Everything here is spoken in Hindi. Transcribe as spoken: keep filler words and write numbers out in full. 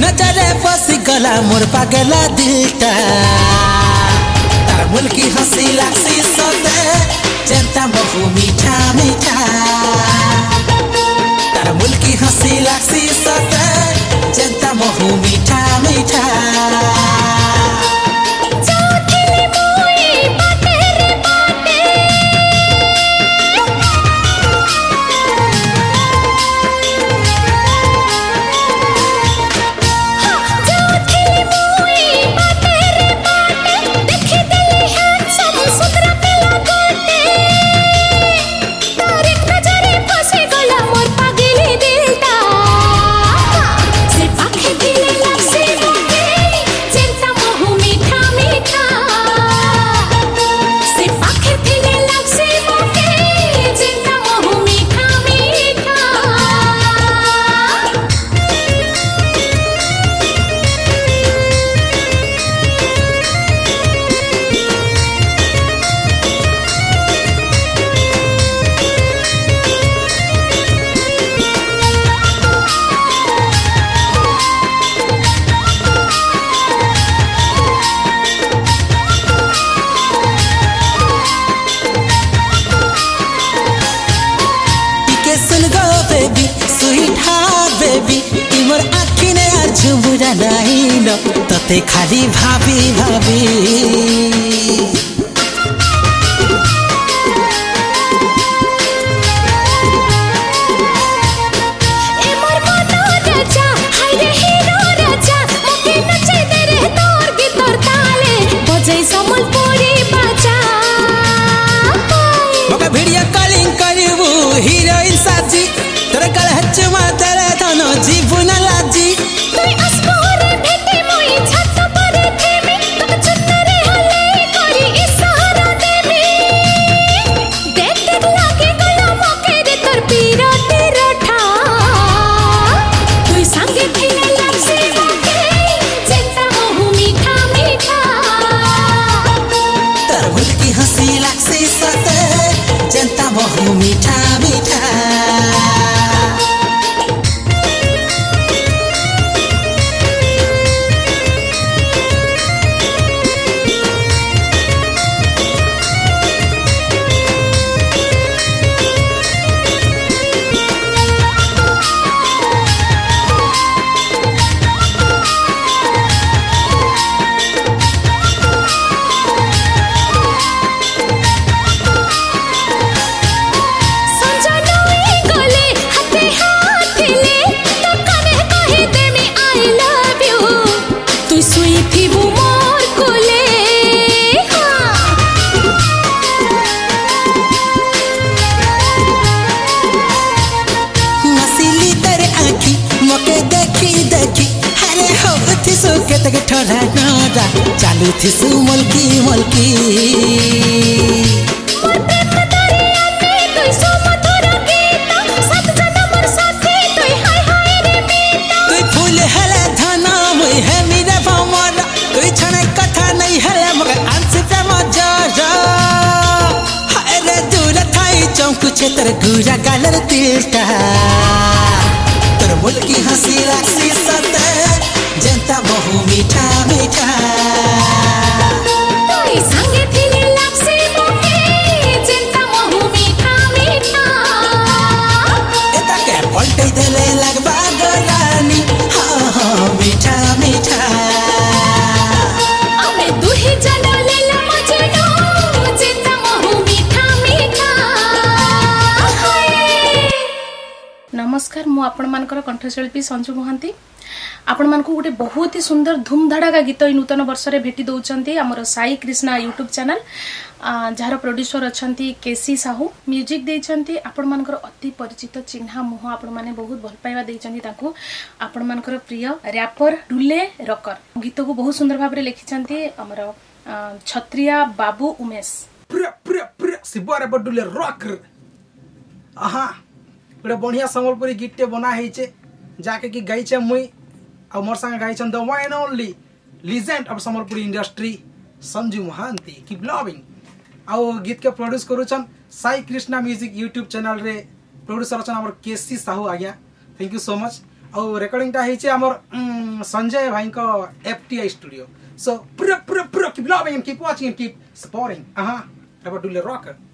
नजरे फसी गला मोर पागला दिलटा तार मुल्की हंसी लाक्सी सते जनता बहु मीठा मीठा तार मुल्की हंसी लाक्सी सते जनता बहु मीठा मीठा तते खाली भाभी भाभी वीडियो कॉलिंग करू हीरोइन साजी तोर गल हचमा तेरे धनो जीवन लाजी मीठा मीठा के ठोरा नोरा चालू थी सु मलकी मलकी मोर प्रेम दरिया में तोय सो मधुर गीत सात जन्मर साथी तोय हाय हाय रे मीत तोय फूल हला धना मुई है मेरा भमरा तोय छने कथा नहीं है मगर आंसू प्रेम जरा हाय रे दूर थाई चौक छेतर गुरा गालर तिलटा तोर मुल्की हंसी लाक्सी सते जनता बहु मीठा मीठा तोई संगे थिले लाक्सी मोके जनता बहु मीठा मीठा एता के पलटै देले लगबा गरानी हां हां मीठा मीठा अबे दुही जनो लेला मजनो जनता बहु मीठा मीठा नमस्कार मु आपण मानकर कंठशिल्पी संजू महांती आपण मानकु गोटे बहुत ही सुंदर धूमधड़ाका गीत नूतन वर्ष रे भेटी दउचंती हमर साई कृष्णा यूट्यूब चैनल जार प्रोड्यूसर अछंती केसी साहू म्यूजिक देइचंती आपण मानकर अति परिचित चिन्हा मुह आपण माने बहुत भल पाइबा देइचंती ताकू आपण मानकर प्रिय रैपर डुले रकर गीत को बहुत सुंदर भाबरे लिखिचंती हमर छत्रिया बाबू उमेश प्रिय प्रिय प्रिय शिव रैपर डुले रकर आहा बड़ा बढ़िया संबलपुरी गीतटे बना हेचे जाके कि गाइछे मुई आ मोर संग गाइछन the one and only legend of Sambalpuri industry Sanju Mahanti keep loving आ गीत के प्रोड्यूस करूछन Sai Krishna music YouTube channel रे प्रोड्यूसर अछन हमर केसी साहू आज्ञा थैंक यू सो मच और रेकर्डिंग टा हेचे हमर संजय भाई को एफटीआई स्टूडियो सो प्र प्र प्र keep loving keep watching keep supporting आहा रेबडुले रॉक